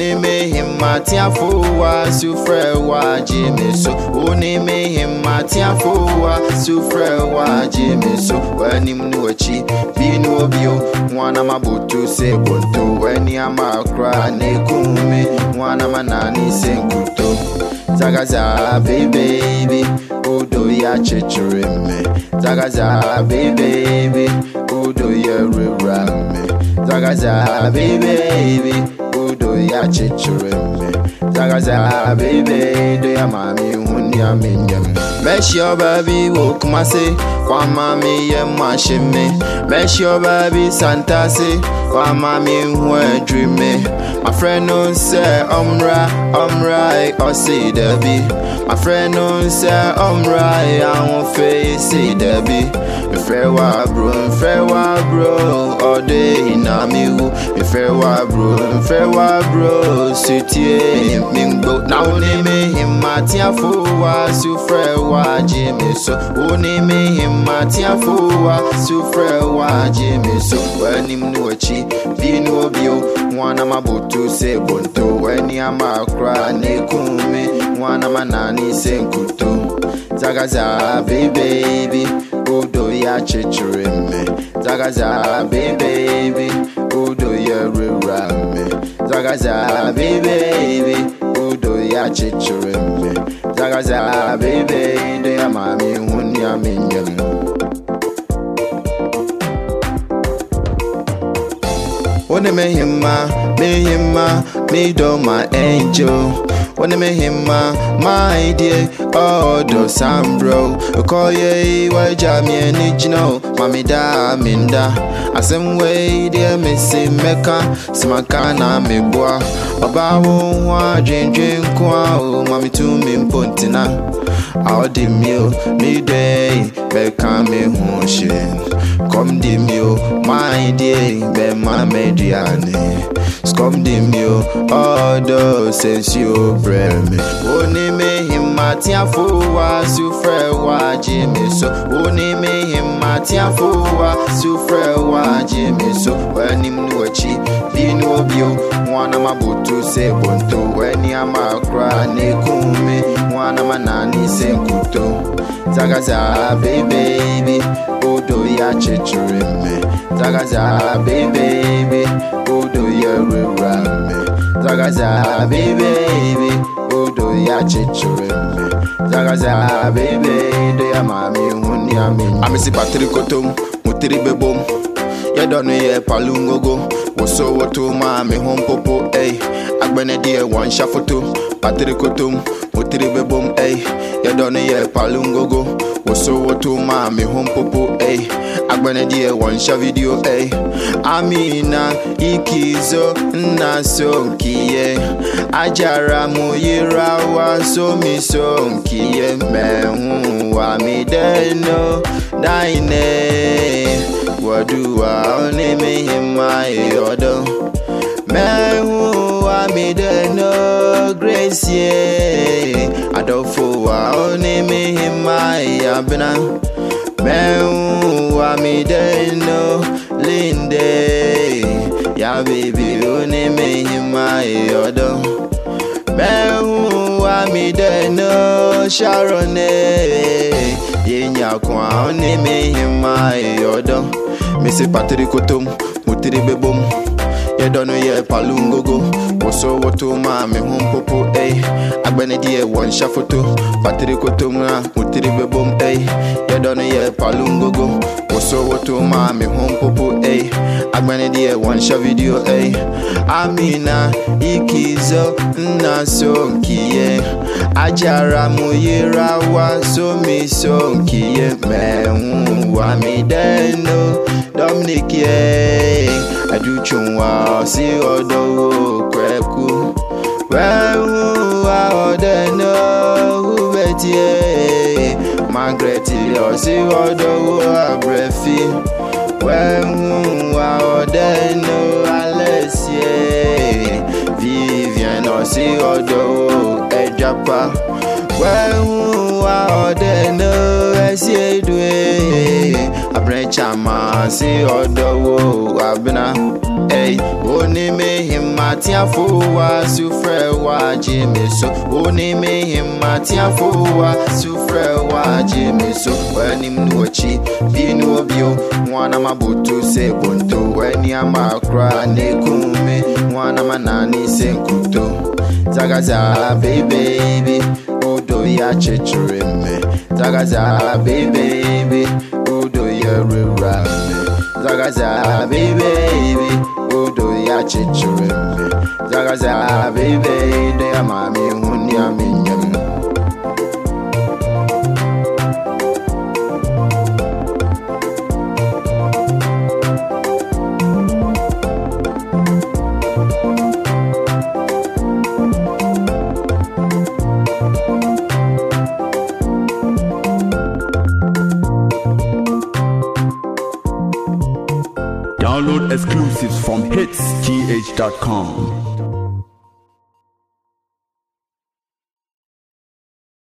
Oni me him matia fuwa sufre wa jimi so. Oni me him matia fuwa sufre wa jimi so. Weni mnuachi binu obio mwana mabutu se bonto. Weni amakra ne kume mwana manani se nkuto. Zagaza baby Udo ya chichurime. Zagaza baby Udo ya rirame. Zagaza baby Udo ya chichurime. Zagaza baby Do ya mami hunya minyam. Mesh your baby woke mase. Kwa mami ye mashime. Mesh your baby Santa se. Kwa mami huwe dreame. My friend no say right, or say Debbie. My friend no say right, I won't face it Debbie. If I were bro, all day in a meal. If I were bro, city mingo. Now name him Matia Fuwa, Sufrewa Jimmy so. Only me him Matia Fuwa, Sufrewa Jimmy so. When him no chi, be no bio, one of my to say bonto. When yamakra ne kume mwana manani se nkuto. Zagaza baby Udo ya chichurime. Zagaza baby Udo ya rirame. Zagaza baby Udo ya chichurime. Zagaza baby Do ya mami hunya minyam. Wanna me do my angel. Wanna me my dear, oh do Sam bro. Call ye why jammy and you know, Mammy da minda. I some way dear missy mecca, smakana me bois. About drink qua, Mammy to me pontina. I'll dim you, me day, become me home. Come dim you, my dear, be my mediane. Scum dim you, all those since you bring me. Only me him Matia Fuwa, Sufre wa Jimmy so. Only me him Matia Fuwa, Sufre wa Jimmy so. When him no chi, be no bio, one of my butu se bonto. When yamakra ne kume, one of my nani se kuto. Zagaza baby Udo ya chichurime. Zagaza baby Udo ya rirame. Zagaza baby Udo ya chichurime. Zagaza baby Do ya mami hunya minyam. Amisi patrikotum mutiri bebom. Ya donu ye palungogo. Woso woto mami home popo ey. Agbene die one shafoto. Patrikotum mutiri bebom ey. Ya donu ye palungogo. Woso woto mami home popo ey. Agbene die one sha video ey. Amina ikizo na sonkiye. Ajara muyira wa so mi sonkiye. Mehu wa mi deno daine. Wadua oni me hima yodo. Mehu wa mi deno grace ye. Adofo wa oni me hima yabna. Mehu wa mi deno linde. Ya baby oni me hima yodo. Mehu wa mi deno Sharone. Yenya kwa oni me hima yodo. Missy Patrikotum, Mutiri bebom. Ya dono ye palungogo. Woso woto mami home popo ey. Agbene die one shafoto. Patrikotum na Mutiri bebom ey. Ya dono ye palungogo. Woso woto mami home popo ey. Agbene die one sha video ey. Amina ikizo na sonkiye. Ajara muyira wa so mi sonkiye. Mehu wa mi deno Dominic ye. Aduchunwa si odo kweku. Wehu wa odeno hubetie. Margaret yo si odo abrefi. Wehu wa odeno Alessie. Vivian o si odo ejapa. Wehu wa odeno esiedwe. Abrenchama si odo abna. Hey, oni me him matia fowa sufre wa jimi so. Oni me him matia fowa sufre wa jimi so. When him no chi binu bio mwana mabutu se bonto. When yama kra ne kume mwana manani se kuto. Zagaza baby odo ya chechureme. Zagaza baby odo ya rurame. Zagaza baby odo ya chechureme. Zagaza baby de ya mami huni ya minyam. Download exclusives from hitsgh.com.